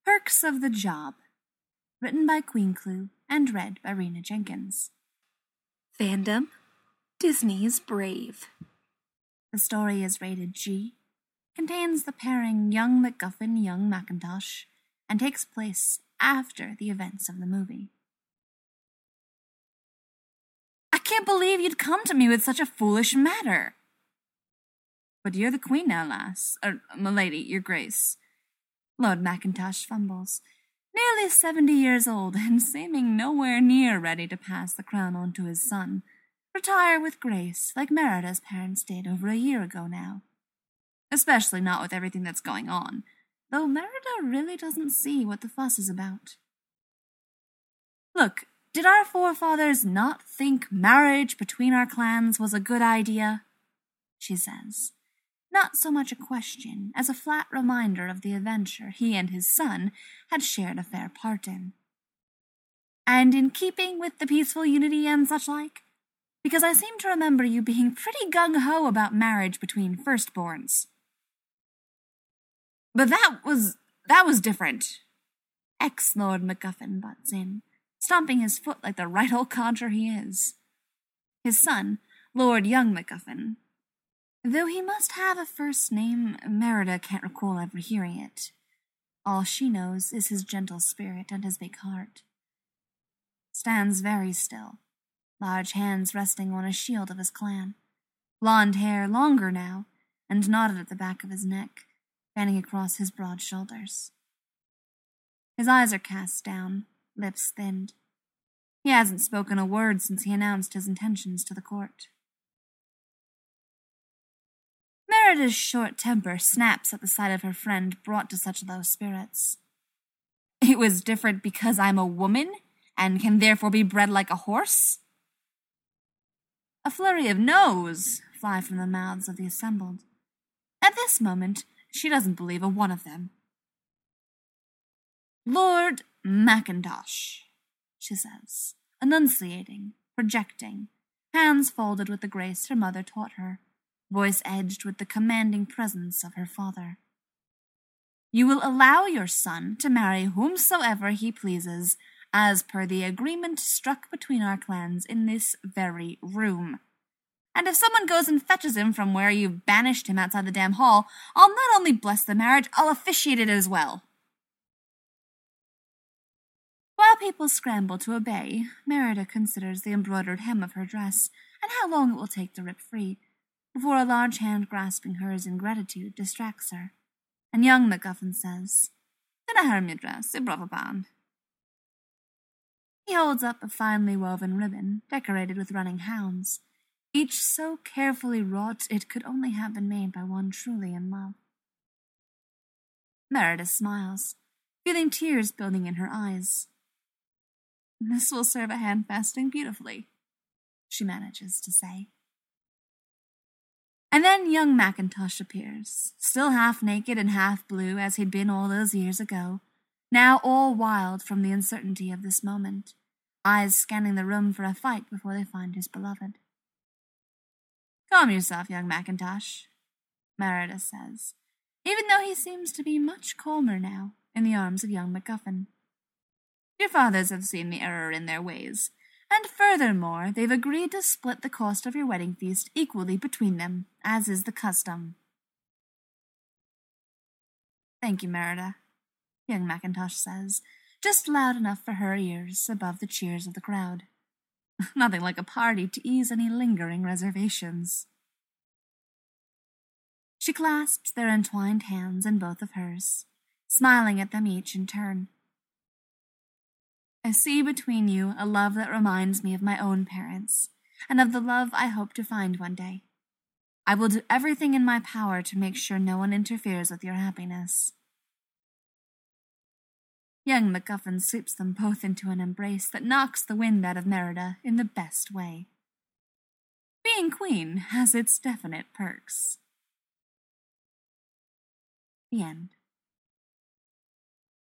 Perks of the Job, written by Queen Clue and read by Rena Jenkins. Fandom: Disney's Brave. The story is rated G, contains the pairing young MacGuffin, young Macintosh, and takes place after the events of the movie. I can't believe you'd come to me with such a foolish matter. But you're the queen now, lass, m'lady, your grace. Lord Macintosh fumbles, nearly 70 years old and seeming nowhere near ready to pass the crown on to his son. Retire with grace, like Merida's parents did over a year ago now. Especially not with everything that's going on, though Merida really doesn't see what the fuss is about. Look, did our forefathers not think marriage between our clans was a good idea? She says. Not so much a question as a flat reminder of the adventure he and his son had shared a fair part in. And in keeping with the peaceful unity and such like, because I seem to remember you being pretty gung-ho about marriage between firstborns. But that was different. Ex-Lord MacGuffin butts in, stomping his foot like the right old codger he is. His son, Lord Young MacGuffin, though he must have a first name, Merida can't recall ever hearing it. All she knows is his gentle spirit and his big heart. Stands very still, large hands resting on a shield of his clan, blonde hair longer now, and knotted at the back of his neck, fanning across his broad shoulders. His eyes are cast down, lips thinned. He hasn't spoken a word since he announced his intentions to the court. Merida's short temper snaps at the sight of her friend brought to such low spirits. It was different because I'm a woman, and can therefore be bred like a horse? A flurry of no's fly from the mouths of the assembled. At this moment, she doesn't believe a one of them. Lord Macintosh, she says, enunciating, projecting, hands folded with the grace her mother taught her, voice edged with the commanding presence of her father. You will allow your son to marry whomsoever he pleases, as per the agreement struck between our clans in this very room. And if someone goes and fetches him from where you've banished him outside the damn hall, I'll not only bless the marriage, I'll officiate it as well. While people scramble to obey, Merida considers the embroidered hem of her dress and how long it will take to rip free, before a large hand grasping hers in gratitude distracts her, and young MacGuffin says, Dinna harm your dress, I brought a band. He holds up a finely woven ribbon decorated with running hounds, each so carefully wrought it could only have been made by one truly in love. Merida smiles, feeling tears building in her eyes. This will serve a handfasting beautifully, she manages to say. And then young Macintosh appears, still half naked and half blue as he'd been all those years ago, now all wild from the uncertainty of this moment, eyes scanning the room for a fight before they find his beloved. Calm yourself, young Macintosh, Merida says, even though he seems to be much calmer now in the arms of young MacGuffin. Your fathers have seen the error in their ways, and furthermore, they've agreed to split the cost of your wedding feast equally between them, as is the custom. Thank you, Merida, young Macintosh says, just loud enough for her ears above the cheers of the crowd. Nothing like a party to ease any lingering reservations. She clasps their entwined hands in both of hers, smiling at them each in turn. I see between you a love that reminds me of my own parents, and of the love I hope to find one day. I will do everything in my power to make sure no one interferes with your happiness. Young MacGuffin sweeps them both into an embrace that knocks the wind out of Merida in the best way. Being queen has its definite perks. The end.